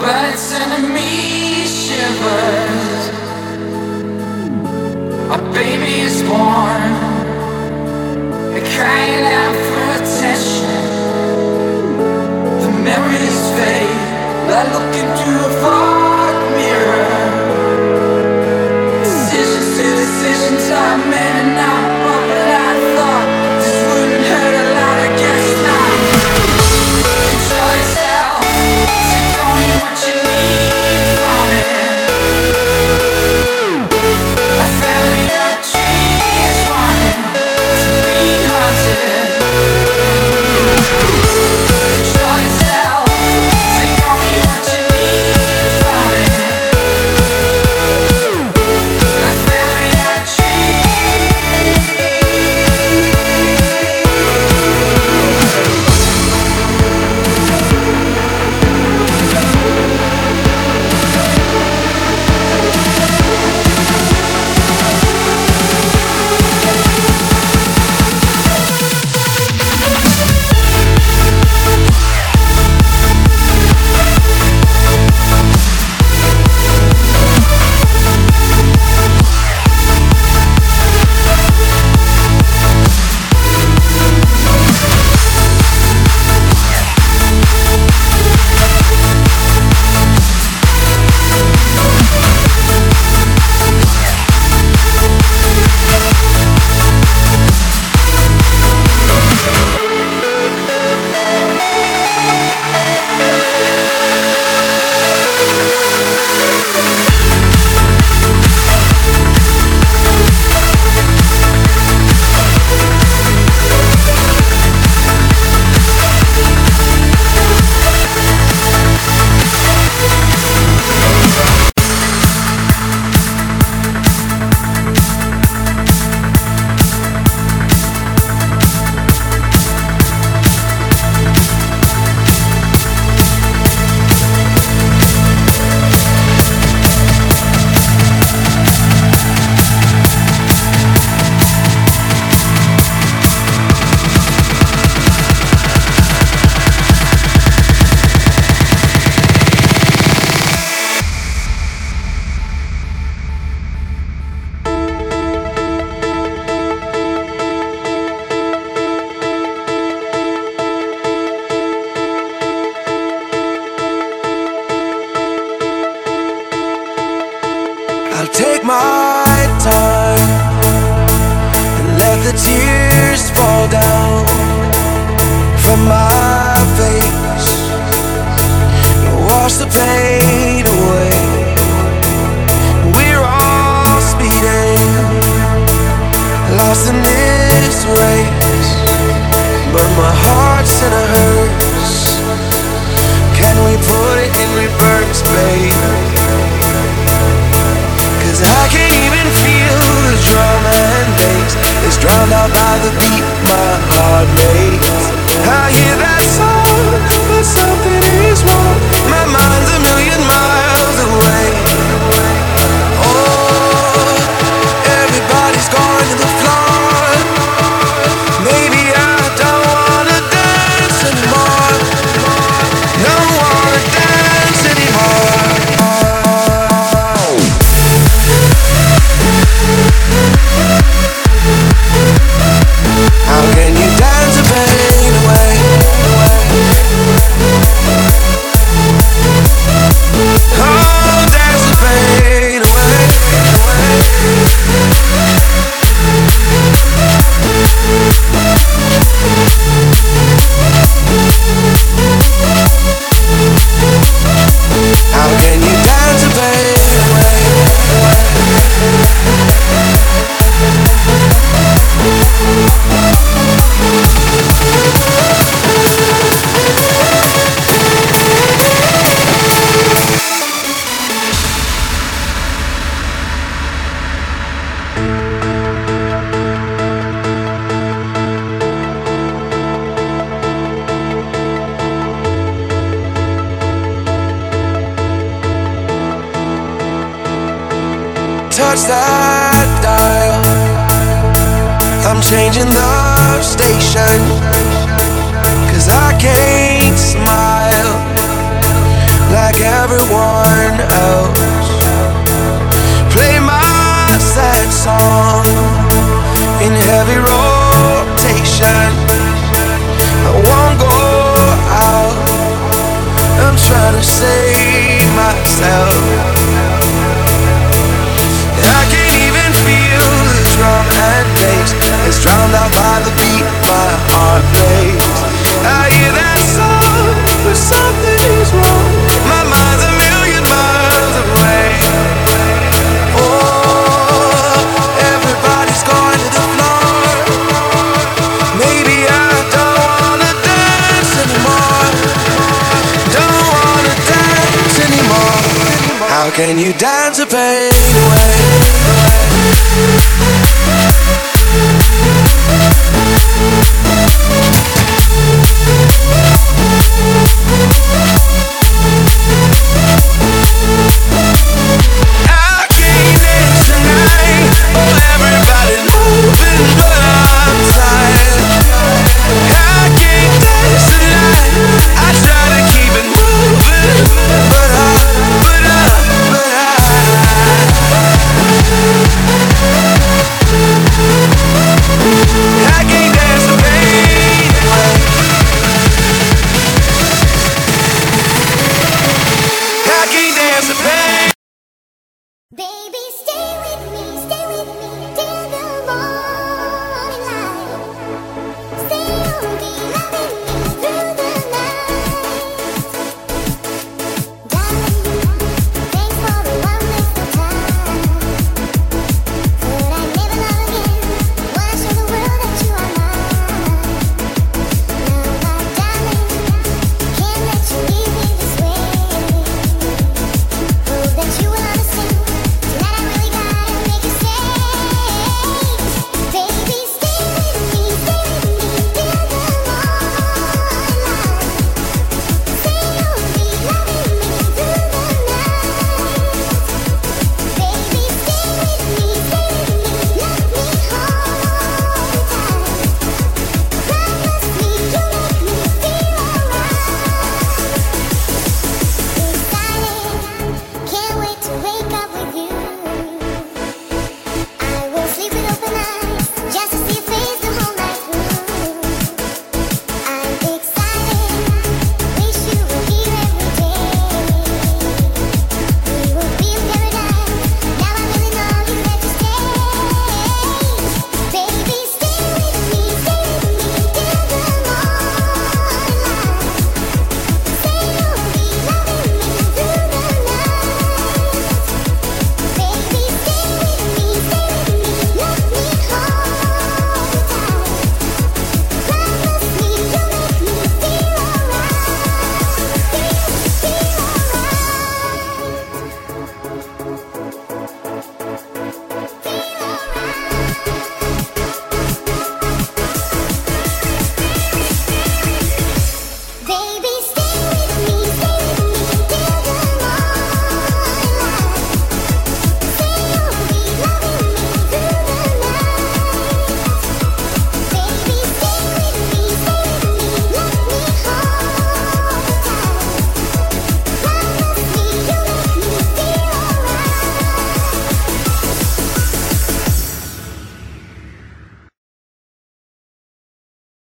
but it's sending me shivers. A baby is born, crying out for attention. The memories fade, like looking through a fog mirror. Decisions to decisions I made and now what I thought this wouldn't hurt a lot, I guess not. Control yourself, take only what you need from it. I fell in your trees wanting to be haunted. Control yourself, take only what you need from it. I fell in your I'll take my time and let the tears fall down from my face and wash the pain away. We're all speeding, lost in this race, but my heart's in a hearse. Can we put it in reverse, babe? I can't even feel the drum and bass. It's drowned out by the beat my heart makes. I hear that song, but something is wrong. My mind's a million miles away. Oh, everybody's going to the floor. Maybe I don't wanna dance anymore. Don't wanna dance anymore. How can you dance the pain away? Oh, dance the pain away. How can you dance the pain away? Touch that dial, I'm changing the station, 'cause I can't smile like everyone else. Play my sad song in heavy rotation. I won't go out, I'm trying to save myself. I can't even feel the drum and bass. It's drowned out by the beat my heart plays. I hear that song, but something is wrong. My mind's a million miles away. Oh, everybody's going to the floor. Maybe I don't wanna dance anymore. Don't wanna dance anymore. How can you dance the pain away? Baby, stay with